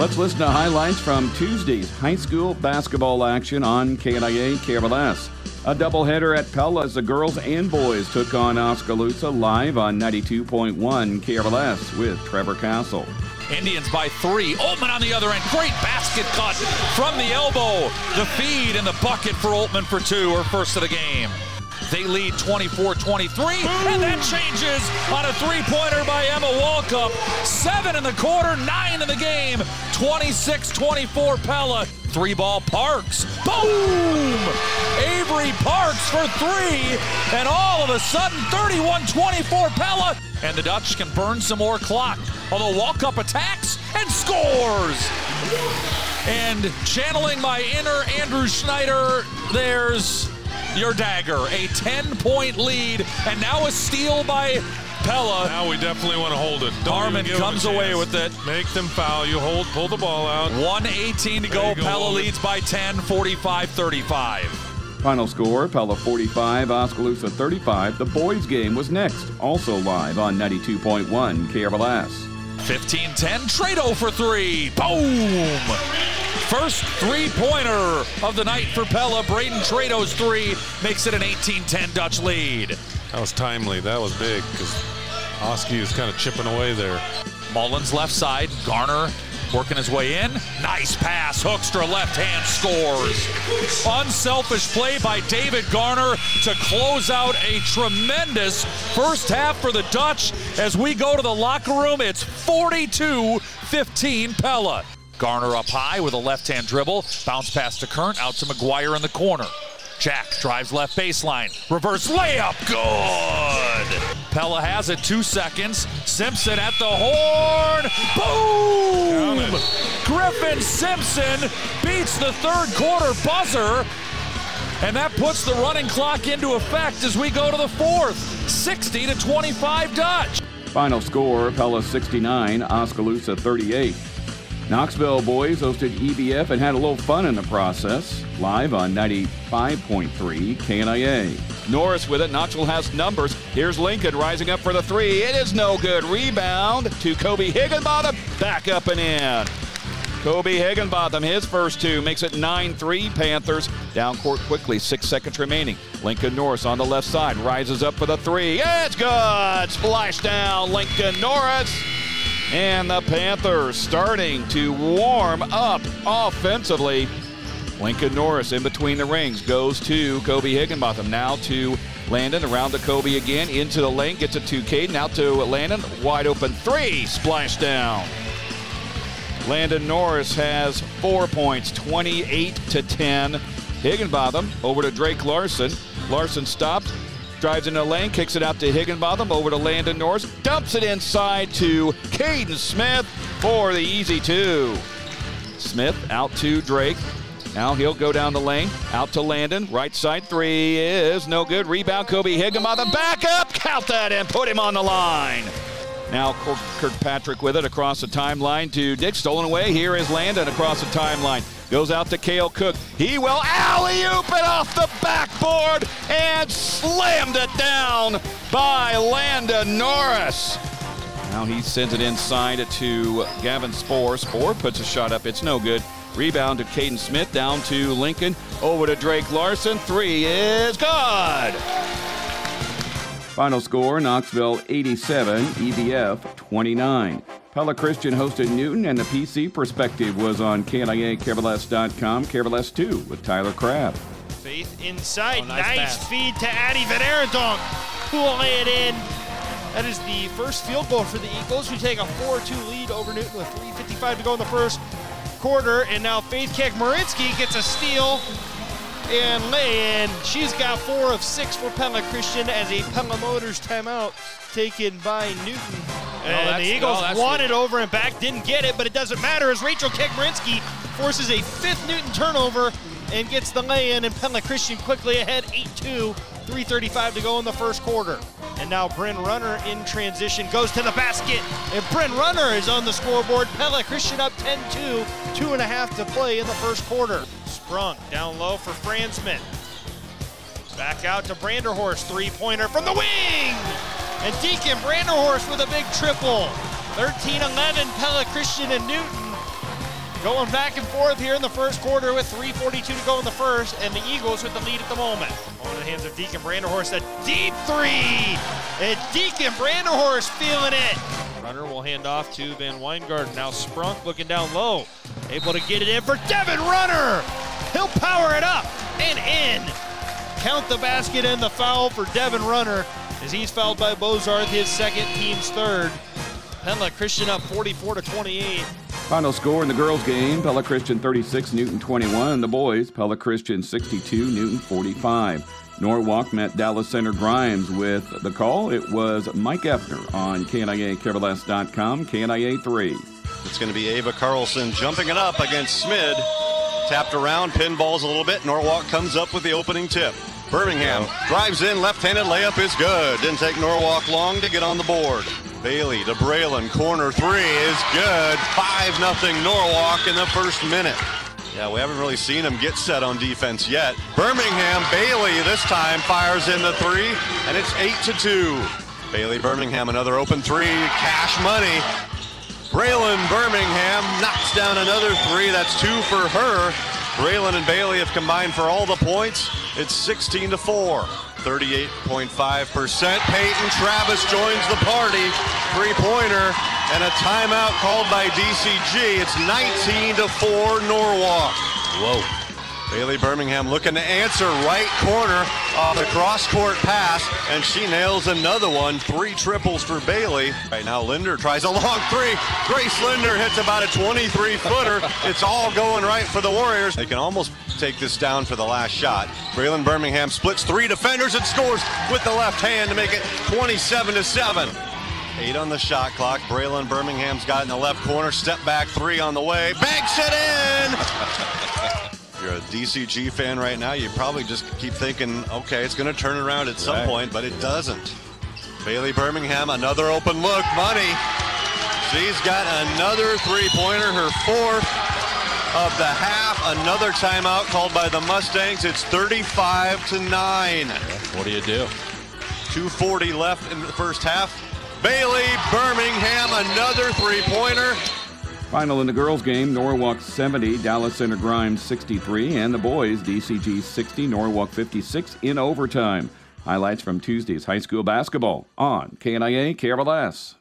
Let's listen to highlights from Tuesday's high school basketball action on KNIA KRLS. A doubleheader at Pella as the girls and boys took on Oskaloosa live on 92.1 KRLS with Trevor Castle. Indians by 3. Oltmann on the other end. Great basket cut from the elbow. The feed and the bucket for Oltmann for 2, her first of the game. They lead 24-23, and that changes on a three-pointer by Emma Walkup. 7 in the quarter, 9 in the game. 26-24 Pella. 3-ball Parks. Boom! Avery Parks for 3, and all of a sudden 31-24 Pella. And the Dutch can burn some more clock. Although Walkup attacks and scores. And channeling my inner Andrew Schneider, there's your dagger. A 10-point lead, and now a steal by Pella. Now we definitely want to hold it. Harmon comes away with it. Make them foul. You pull the ball out. 1:18 to go. Pella leads by 10, 45-35. Final score, Pella 45, Oskaloosa 35. The boys' game was next, also live on 92.1 KRLS. 15-10, Trado for 3. Boom! First three-pointer of the night for Pella. Braden Trado's 3 makes it an 18-10 Dutch lead. That was timely. That was big because Oski is kind of chipping away there. Mullins left side. Garner working his way in. Nice pass. Hoekstra left hand scores. Unselfish play by David Garner to close out a tremendous first half for the Dutch. As we go to the locker room, it's 42-15 Pella. Garner up high with a left-hand dribble. Bounce pass to Kern, out to McGuire in the corner. Jack drives left baseline. Reverse layup, good! Pella has it, 2 seconds. Simpson at the horn, boom! Griffin Simpson beats the third quarter buzzer. And that puts the running clock into effect as we go to the fourth. 60-25 Dutch. Final score, Pella 69, Oskaloosa 38. Knoxville boys hosted EBF and had a little fun in the process. Live on 95.3 KNIA. Norris with it. Knoxville has numbers. Here's Lincoln rising up for the 3. It is no good. Rebound to Kobe Higginbotham. Back up and in. Kobe Higginbotham, his first 2, makes it 9-3 Panthers. Down court quickly, 6 seconds remaining. Lincoln Norris on the left side rises up for the 3. It's good. Splash down Lincoln Norris. And the Panthers starting to warm up offensively. Lincoln Norris in between the rings goes to Kobe Higginbotham. Now to Landon, around to Kobe again, into the lane, gets it to Caden, out to Landon, wide open 3, splash down. Landon Norris has 4 points, 28-10. Higginbotham over to Drake Larson. Larson stops. Drives into the lane, kicks it out to Higginbotham, over to Landon Norris, dumps it inside to Caden Smith for the easy 2. Smith out to Drake. Now he'll go down the lane, out to Landon. Right side 3 is no good. Rebound, Kobe Higginbotham, back up, count that and put him on the line. Now Kirkpatrick with it across the timeline to Dick, stolen away. Here is Landon across the timeline. Goes out to Cale Cook. He will alley-oop it off the backboard and slammed it down by Landon Norris. Now he sends it inside to Gavin Spohr. Spohr puts a shot up. It's no good. Rebound to Caden Smith, down to Lincoln. Over to Drake Larson. 3 is good. Final score, Knoxville 87, EBF 29. Pella Christian hosted Newton, and the PC Perspective was on KNIA-KRLS.com. KRLS 2 with Tyler Crabb. Faith inside. Oh, nice feed to Addie Van Arendonk, who will lay it in. That is the first field goal for the Eagles, who take a 4-2 lead over Newton with 3:55 to go in the first quarter. And now Faith Kek-Marinsky gets a steal and lay in. She's got 4 of 6 for Pella Christian as a Pella Motors timeout taken by Newton. And the Eagles won it over and back, didn't get it, but it doesn't matter as Rachel Kek-Marinsky forces a 5th Newton turnover and gets the lay-in, and Pella Christian quickly ahead 8-2, 3:35 to go in the first quarter. And now Bryn Runner in transition goes to the basket, and Bryn Runner is on the scoreboard. Pella Christian up 10-2, 2.5 to play in the first quarter. Sprung down low for Fran Smith. Back out to Branderhorst, 3-pointer from the wing! And Deacon Branderhorst with a big triple. 13-11, Pella Christian and Newton. Going back and forth here in the first quarter with 3:42 to go in the first, and the Eagles with the lead at the moment. On the hands of Deacon Brandenhorst, a deep three, and Deacon Brandenhorst feeling it. Runner will hand off to Van Weingarten. Now Sprunk looking down low, able to get it in for Devin Runner. He'll power it up and in. Count the basket and the foul for Devin Runner as he's fouled by Bozarth, his second, team's third. Pella Christian up 44-28. Final score in the girls' game, Pella Christian 36, Newton 21. The boys, Pella Christian 62, Newton 45. Norwalk met Dallas Center Grimes with the call. It was Mike Effner on KNIA-KRLS.com, KNIA 3. It's going to be Ava Carlson jumping it up against Smid. Tapped around, pinballs a little bit. Norwalk comes up with the opening tip. Birmingham drives in, left-handed layup is good. Didn't take Norwalk long to get on the board. Bailey to Braylon, corner three is good. 5-0 Norwalk in the first minute. Yeah, we haven't really seen him get set on defense yet. Birmingham, Bailey this time fires in the three, and it's 8-2. Bailey, Birmingham, another open three, cash money. Braylon Birmingham knocks down another three, that's two for her. Braylon and Bailey have combined for all the points. It's 16-4. 38.5%. Peyton Travis joins the party. Three-pointer and a timeout called by DCG. It's 19-4 Norwalk. Whoa. Bailey Birmingham looking to answer, right corner off the cross-court pass, and she nails another one. 3 triples for Bailey. Right now Linder tries a long three. Grace Linder hits about a 23-footer. It's all going right for the Warriors. They can almost take this down for the last shot. Braylon Birmingham splits 3 defenders and scores with the left hand to make it 27-7. 8 on the shot clock. Braylon Birmingham's got it in the left corner. Step back 3 on the way. Banks it in! If you're a DCG fan right now, you probably just keep thinking, okay, it's going to turn around at some point, but it doesn't. Bailey Birmingham, another open look. Money. She's got another three-pointer, her 4th of the half. Another timeout called by the Mustangs. It's 35-9. What do you do? 2:40 left in the first half. Bailey Birmingham, another three-pointer. Final in the girls' game, Norwalk 70, Dallas Center Grimes 63, and the boys, DCG 60, Norwalk 56 in overtime. Highlights from Tuesday's high school basketball on KNIA KRLS.